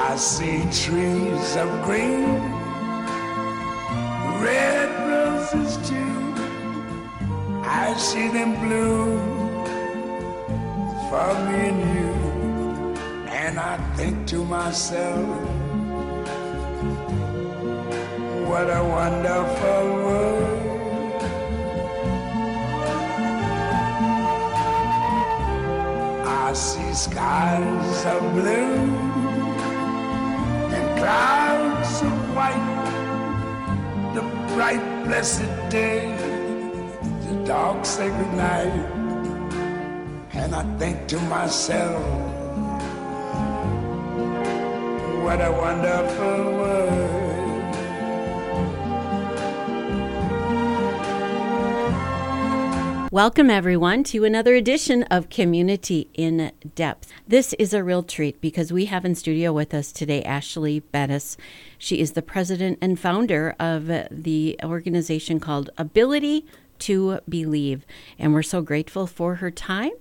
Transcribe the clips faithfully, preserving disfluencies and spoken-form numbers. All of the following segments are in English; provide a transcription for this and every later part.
I see trees of green, red roses too. I see them bloom for me and you. And I think to myself, what a wonderful world. I see skies of blue and clouds of white, the bright blessed day, the dark sacred night. And I think to myself, what a wonderful world. Welcome, everyone, to another edition of Community in Depth. This is a real treat because we have in studio with us today Ashley Bettis. She is the president and founder of the organization called Ability to Believe, and we're so grateful for her time,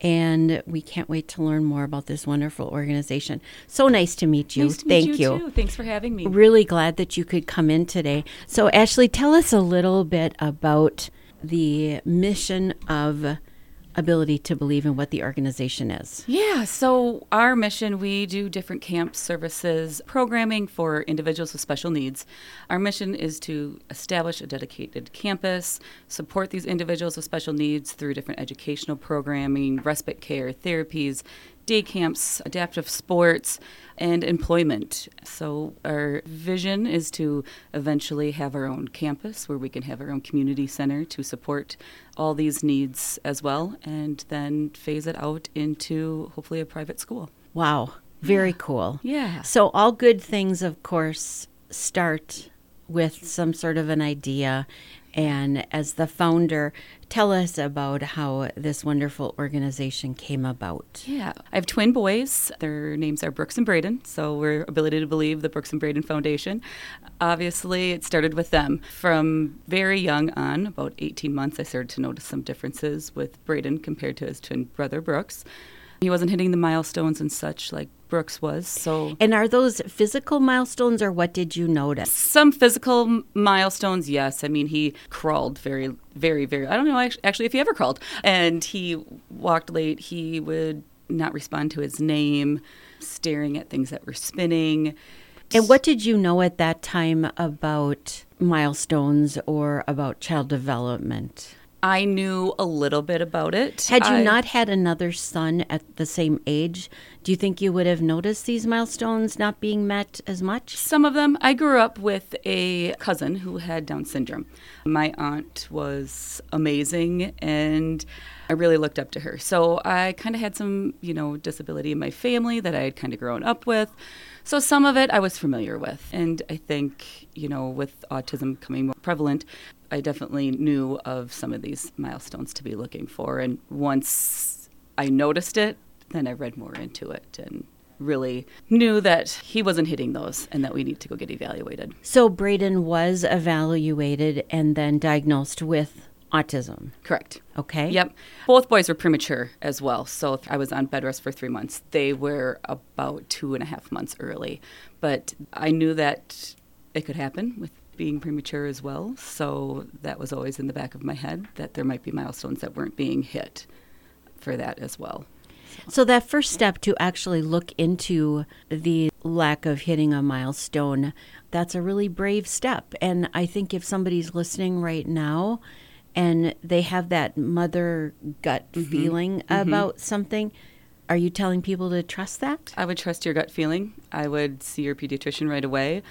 and we can't wait to learn more about this wonderful organization. So nice to meet you. Nice to Thank meet you, you. too. Thanks for having me. Really glad that you could come in today. So, Ashley, tell us a little bit about the mission of Ability to Believe and what the organization is. Yeah, so our mission, we do different camp services, programming for individuals with special needs. Our mission is to establish a dedicated campus, support these individuals with special needs through different educational programming, respite care, therapies, day camps, adaptive sports, and employment. So our vision is to eventually have our own campus where we can have our own community center to support all these needs as well, and then phase it out into hopefully a private school. Wow, very cool. Yeah. So all good things, of course, start with some sort of an idea. And as the founder, tell us about how this wonderful organization came about. Yeah. I have twin boys. Their names are Brooks and Braden. So we're Ability to Believe, the Brooks and Braden Foundation. Obviously, it started with them. From very young on, about eighteen months, I started to notice some differences with Braden compared to his twin brother, Brooks. He wasn't hitting the milestones and such like Brooks was. So, and are those physical milestones, or what did you notice? Some physical m- milestones, yes. I mean, he crawled very, very, very, I don't know actually if he ever crawled. And he walked late. He would not respond to his name, staring at things that were spinning. And what did you know at that time about milestones or about child development? I knew a little bit about it. Had you I, not had another son at the same age, do you think you would have noticed these milestones not being met as much? Some of them. I grew up with a cousin who had Down syndrome. My aunt was amazing, and I really looked up to her. So I kind of had some, you know, disability in my family that I had kind of grown up with. So some of it I was familiar with. And I think, you know, with autism coming more prevalent, I definitely knew of some of these milestones to be looking for. And once I noticed it, then I read more into it and really knew that he wasn't hitting those and that we need to go get evaluated. So Braden was evaluated and then diagnosed with autism. Correct. Okay. Yep. Both boys were premature as well. So I was on bed rest for three months. They were about two and a half months early. But I knew that it could happen with being premature as well. So that was always in the back of my head that there might be milestones that weren't being hit for that as well. So, so that first step to actually look into the lack of hitting a milestone, that's a really brave step. And I think if somebody's listening right now and they have that mother gut mm-hmm. feeling mm-hmm. about something, are you telling people to trust that? I would trust your gut feeling. I would see your pediatrician right away.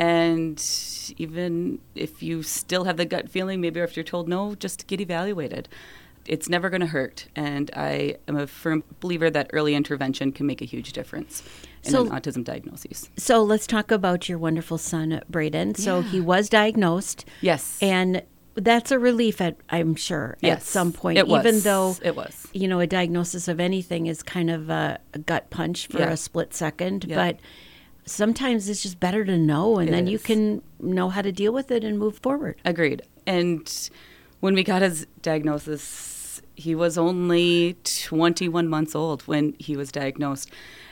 And even if you still have the gut feeling, maybe if you're told no, just get evaluated. It's never going to hurt. And I am a firm believer that early intervention can make a huge difference in so, an autism diagnosis. So let's talk about your wonderful son, Braden. So yeah. he was diagnosed. Yes. And that's a relief, at, I'm sure, yes, at some point. It was. Even though, it was. you know, a diagnosis of anything is kind of a, a gut punch for yeah. a split second. Yeah. But sometimes it's just better to know, and it then is. you can know how to deal with it and move forward. Agreed. And when we got his diagnosis, he was only twenty-one months old when he was diagnosed.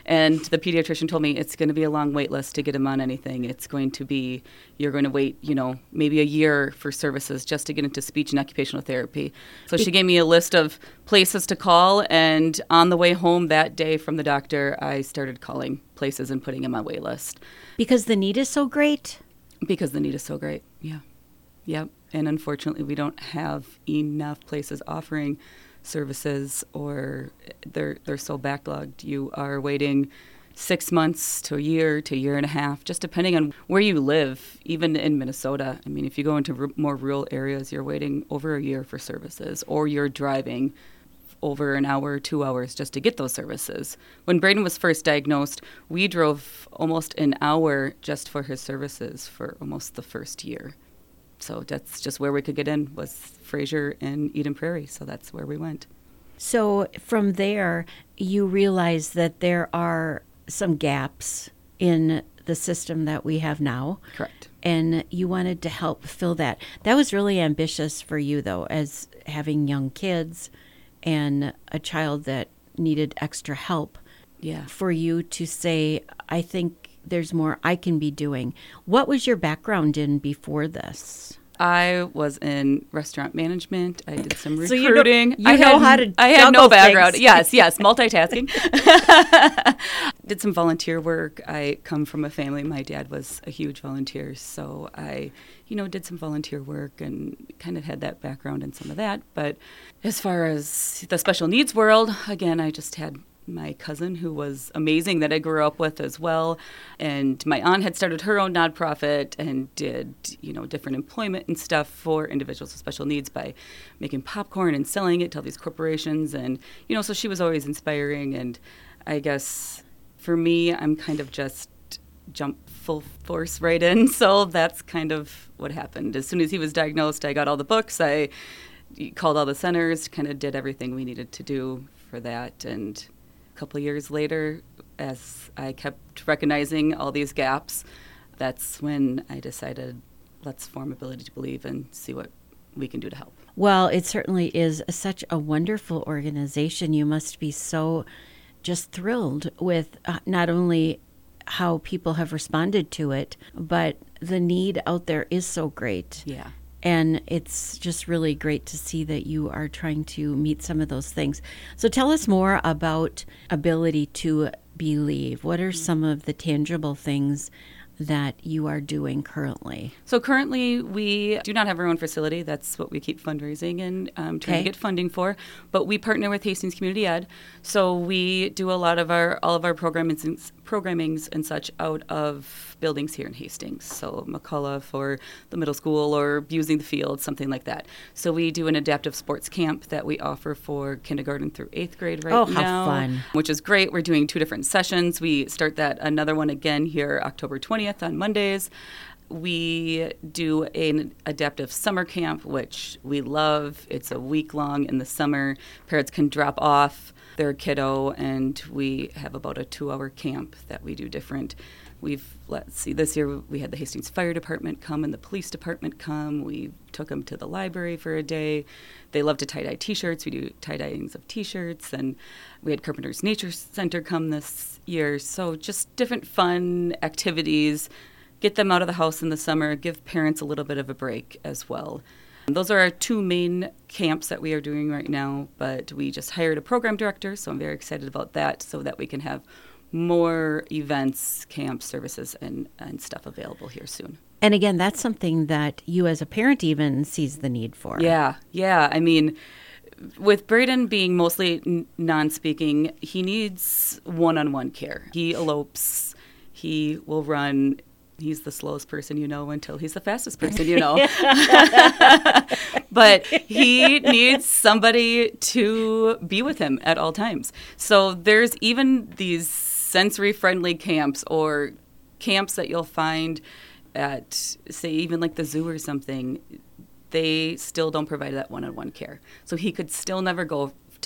And the pediatrician told me it's going to be a long wait list to get him on anything. It's going to be, you're going to wait, you know, maybe a year for services just to get into speech and occupational therapy. So she gave me a list of places to call, and on the way home that day from the doctor, I started calling places and putting him on wait list. Because the need is so great? Because the need is so great, yeah. Yep. And unfortunately, we don't have enough places offering services, or they're they're so backlogged. You are waiting six months to a year to a year and a half, just depending on where you live. Even in Minnesota, I mean, if you go into r- more rural areas, you're waiting over a year for services, or you're driving over an hour, two hours just to get those services. When Braden was first diagnosed, we drove almost an hour just for his services for almost the first year. So that's just where we could get in, was Fraser and Eden Prairie. So that's where we went. So from there, you realize that there are some gaps in the system that we have now. Correct. And you wanted to help fill that. That was really ambitious for you, though, as having young kids and a child that needed extra help. Yeah. For you to say, I think there's more I can be doing. What was your background in before this? I was in restaurant management. I did some So recruiting. you know, you I know had, how to I had no juggle background. things. Yes, yes, multitasking. Did some volunteer work. I come from a family. My dad was a huge volunteer, so I, you know, did some volunteer work and kind of had that background in some of that. But as far as the special needs world, again, I just had my cousin, who was amazing, that I grew up with as well. And my aunt had started her own nonprofit and did, you know, different employment and stuff for individuals with special needs by making popcorn and selling it to all these corporations. And, you know, so she was always inspiring. And I guess for me, I'm kind of just jump full force right in. So that's kind of what happened. As soon as he was diagnosed, I got all the books. I called all the centers, kind of did everything we needed to do for that. And couple of years later, as I kept recognizing all these gaps, that's when I decided, let's form Ability to Believe and see what we can do to help. Well, it certainly is such a wonderful organization. You must be so just thrilled with uh, not only how people have responded to it, but the need out there is so great. Yeah. And it's just really great to see that you are trying to meet some of those things. So tell us more about Ability to Believe. What are some of the tangible things that you are doing currently? So currently, we do not have our own facility. That's what we keep fundraising and um, trying Okay. to get funding for. But we partner with Hastings Community Ed, so we do a lot of our all of our programmings and, programmings and such out of buildings here in Hastings. So McCullough for the middle school, or using the field, something like that. So we do an adaptive sports camp that we offer for kindergarten through eighth grade right Oh, now. how fun. Which is great. We're doing two different sessions. We start that another one again here October twentieth on Mondays. We do an adaptive summer camp, which we love. It's a week long in the summer. Parents can drop off their kiddo, and we have about a two-hour camp that we do different. We've, let's see, this year we had the Hastings Fire Department come and the police department come. We took them to the library for a day. They love to tie-dye T-shirts. We do tie-dyeings of T-shirts. And we had Carpenter's Nature Center come this year. So just different fun activities. Get them out of the house in the summer. Give parents a little bit of a break as well. Those are our two main camps that we are doing right now. But we just hired a program director, so I'm very excited about that, so that we can have more events, camps, services, and, and stuff available here soon. And again, that's something that you as a parent even sees the need for. Yeah, yeah. I mean, with Braden being mostly n- non-speaking, he needs one-on-one care. He elopes. He will run. He's the slowest person you know until he's the fastest person you know. But he needs somebody to be with him at all times. So there's even these sensory-friendly camps, or camps that you'll find at, say, even like the zoo or something. They still don't provide that one-on-one care. So he could still never go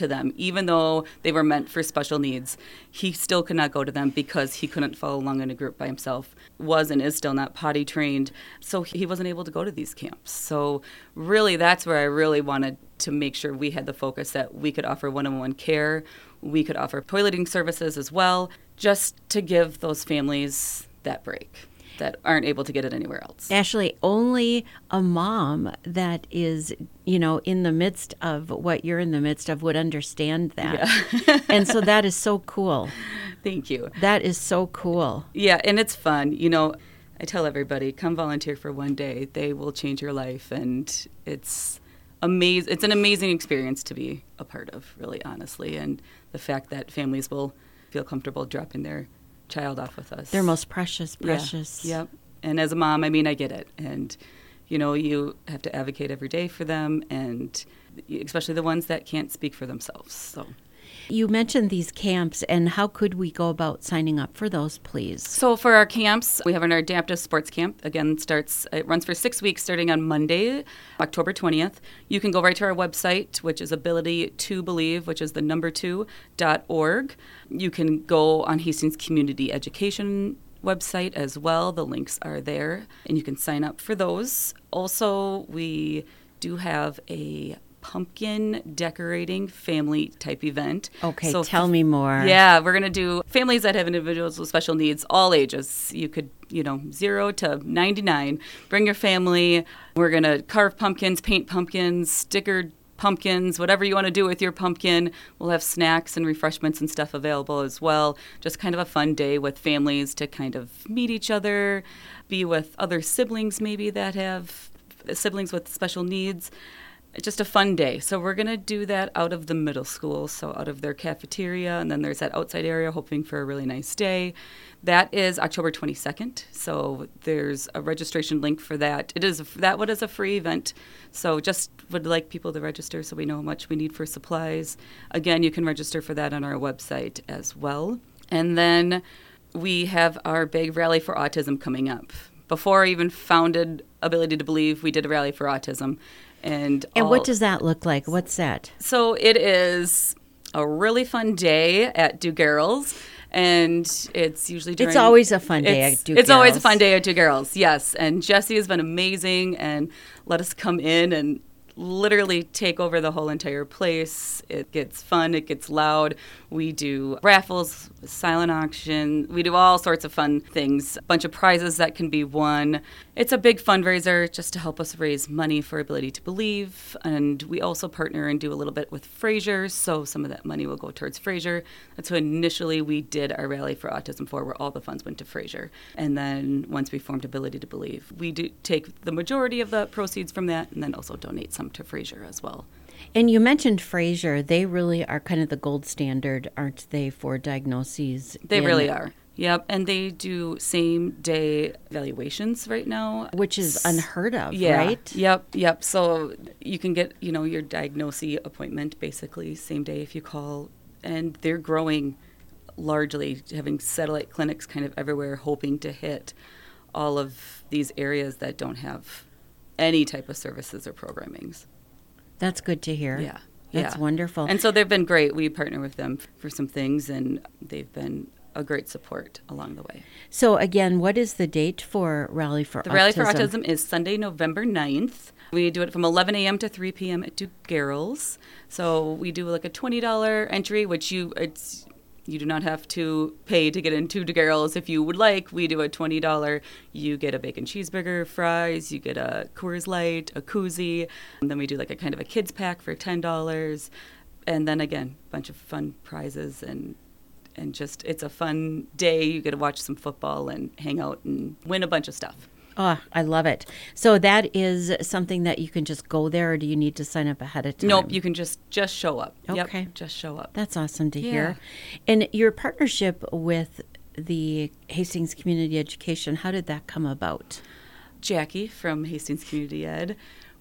to them, even though they were meant for special needs. He still could not go to them because he couldn't follow along in a group by himself, was and is still not potty trained, so he wasn't able to go to these camps. So really, that's where I really wanted to make sure we had the focus that we could offer one-on-one care, we could offer toileting services as well, just to give those families that break that aren't able to get it anywhere else. Ashley, only a mom that is, you know, in the midst of what you're in the midst of would understand that. Yeah. And so that is so cool. Thank you. That is so cool. Yeah, and it's fun. You know, I tell everybody, come volunteer for one day. They will change your life, and it's amazing. It's an amazing experience to be a part of, really, honestly, and the fact that families will feel comfortable dropping their child off with us. They're most precious, precious. Yeah, yep. And as a mom, I mean, I get it. And, you know, you have to advocate every day for them, and especially the ones that can't speak for themselves. So, you mentioned these camps, and how could we go about signing up for those, please? So for our camps, we have an adaptive sports camp. Again, starts it runs for six weeks starting on Monday, October twentieth. You can go right to our website, which is ability to believe, which is the number two, dot org. You can go on Hastings Community Education website as well. The links are there, and you can sign up for those. Also, we do have a pumpkin decorating family type event. Okay, so tell me more. Yeah, we're going to do families that have individuals with special needs, all ages. You could, you know, zero to ninety-nine. Bring your family. We're going to carve pumpkins, paint pumpkins, stickered pumpkins, whatever you want to do with your pumpkin. We'll have snacks and refreshments and stuff available as well. Just kind of a fun day with families to kind of meet each other, be with other siblings maybe that have siblings with special needs. Just a fun day. So we're going to do that out of the middle school, so out of their cafeteria, and then there's that outside area, hoping for a really nice day. That is October twenty-second, so there's a registration link for that. It is that one is a free event, so just would like people to register so we know how much we need for supplies. Again, you can register for that on our website as well. And then we have our big Rally for Autism coming up. Before I even founded Ability to Believe, we did a Rally for Autism. And, and all, what does that look like? What's that? So it is a really fun day at DuGarrels, and it's usually during... It's always a fun day at DuGarrels. It's always a fun day at DuGarrels, yes. And Jesse has been amazing and let us come in and literally take over the whole entire place. It gets fun. It gets loud. We do raffles, silent auction. We do all sorts of fun things. A bunch of prizes that can be won. It's a big fundraiser just to help us raise money for Ability to Believe. And we also partner and do a little bit with Fraser, so some of that money will go towards Fraser. That's who initially we did our Rally for Autism for, where all the funds went to Fraser. And then once we formed Ability to Believe, we do take the majority of the proceeds from that and then also donate some to Fraser as well. And you mentioned Fraser. They really are kind of the gold standard, aren't they, for diagnoses? They in, really are. Yep, and they do same-day evaluations right now. Which is unheard of, yeah. right? Yep, yep. So you can get, you know, your diagnosis appointment basically same day if you call. And they're growing largely, having satellite clinics kind of everywhere, hoping to hit all of these areas that don't have any type of services or programmings. That's good to hear. Yeah. That's yeah. wonderful. And so they've been great. We partner with them for some things, and they've been a great support along the way. So again, what is the date for Rally for the Autism? The Rally for Autism is Sunday, November ninth. We do it from eleven a.m. to three p.m. at DuGarrels. So we do like a twenty dollars entry, which you it's you do not have to pay to get into DuGarrels. If you would like, we do a twenty dollars. You get a bacon cheeseburger, fries, you get a Coors Light, a koozie, and then we do like a kind of a kids pack for ten dollars. And then again, a bunch of fun prizes, and and just it's a fun day. You get to watch some football and hang out and win a bunch of stuff. Oh, I love it. So that is something that you can just go there, or do you need to sign up ahead of time? Nope, you can just just show up. Okay. Yep, just show up. That's awesome to yeah. hear. And your partnership with the Hastings Community Education, how did that come about? Jackie from Hastings Community Ed.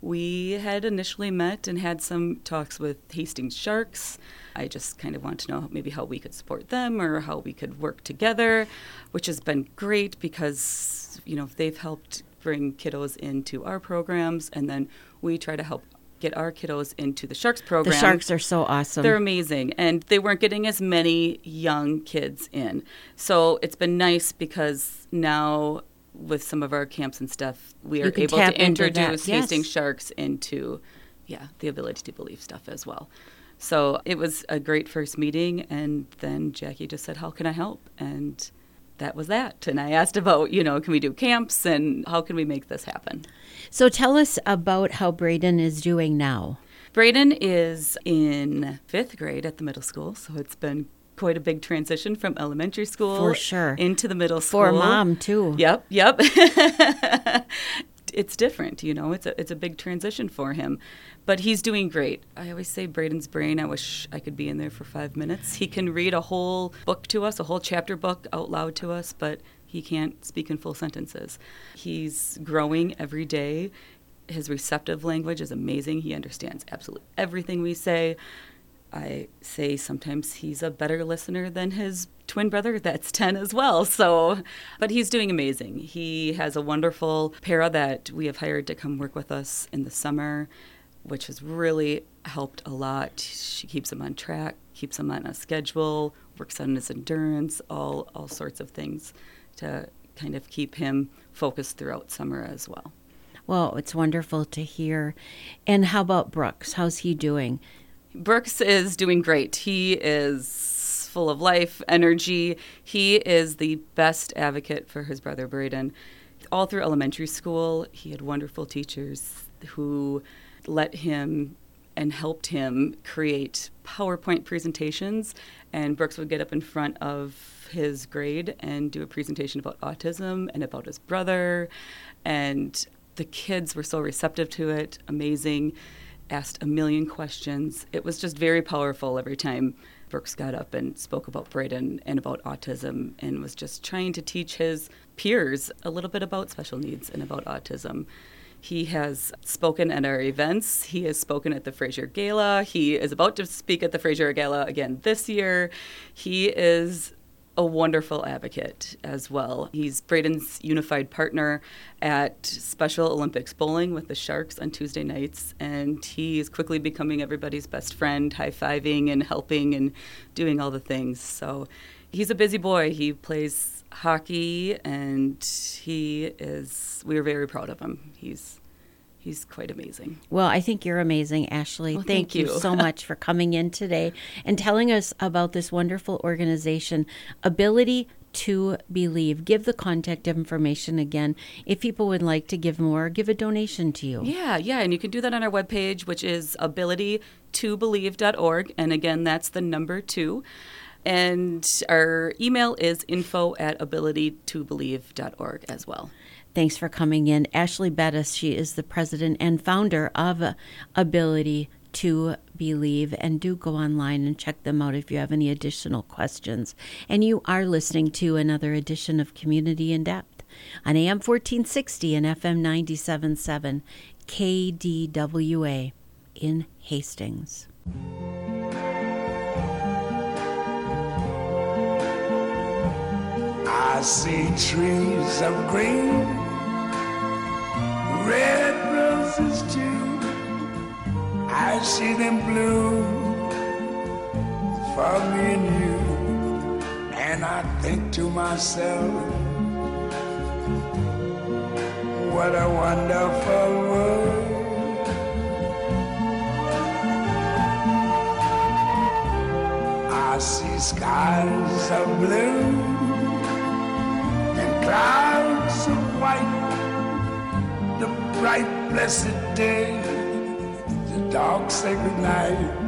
We had initially met and had some talks with Hastings Sharks. I just kind of want to know maybe how we could support them or how we could work together, which has been great because, you know, they've helped bring kiddos into our programs, and then we try to help get our kiddos into the Sharks program. The Sharks are so awesome. They're amazing, and they weren't getting as many young kids in. So it's been nice because now with some of our camps and stuff, we are able to introduce yes. Hastings Sharks into, yeah, the Ability to Believe stuff as well. So it was a great first meeting, and then Jackie just said, how can I help? And that was that. And I asked about, you know, can we do camps, and how can we make this happen? So tell us about how Braden is doing now. Braden is in fifth grade at the middle school, so it's been quite a big transition from elementary school For sure. into the middle school. For mom, too. Yep, yep. It's different, you know. It's a it's a big transition for him. But he's doing great. I always say Braden's brain, I wish I could be in there for five minutes. He can read a whole book to us, a whole chapter book out loud to us, but he can't speak in full sentences. He's growing every day. His receptive language is amazing. He understands absolutely everything we say. I say sometimes he's a better listener than his twin brother that's ten as well. So, but he's doing amazing. He has a wonderful para that we have hired to come work with us in the summer, which has really helped a lot. She keeps him on track, keeps him on a schedule, works on his endurance, all all sorts of things to kind of keep him focused throughout summer as well. Well, it's wonderful to hear. And how about Brooks? How's he doing? Brooks is doing great. He is full of life, energy. He is the best advocate for his brother Braden. All through elementary school, he had wonderful teachers who let him and helped him create PowerPoint presentations. And Brooks would get up in front of his grade and do a presentation about autism and about his brother. And the kids were so receptive to it, amazing. Asked a million questions. It was just very powerful every time Brooks got up and spoke about Braden and about autism, and was just trying to teach his peers a little bit about special needs and about autism. He has spoken at our events. He has spoken at the Fraser Gala. He is about to speak at the Fraser Gala again this year. He is a wonderful advocate as well. He's Braden's unified partner at Special Olympics bowling with the Sharks on Tuesday nights, and he is quickly becoming everybody's best friend, high-fiving and helping and doing all the things. So he's a busy boy. He plays hockey, and he is, we are very proud of him. He's He's quite amazing. Well, I think you're amazing, Ashley. Well, thank, thank you. you so much for coming in today and telling us about this wonderful organization, Ability to Believe. Give the contact information again. If people would like to give more, give a donation to you. Yeah, yeah, and you can do that on our webpage, which is ability to believe dot org. And again, that's the number two. And our email is info at ability to believe dot org as well. Thanks for coming in. Ashley Bettis, she is the president and founder of Ability to Believe. And do go online and check them out if you have any additional questions. And you are listening to another edition of Community in Depth on A M fourteen sixty and F M ninety-seven point seven K D W A in Hastings. I see trees of green, red roses too. I see them bloom for me and you. And I think to myself, what a wonderful world. I see skies of blue, clouds of white, the bright blessed day, the dark sacred night.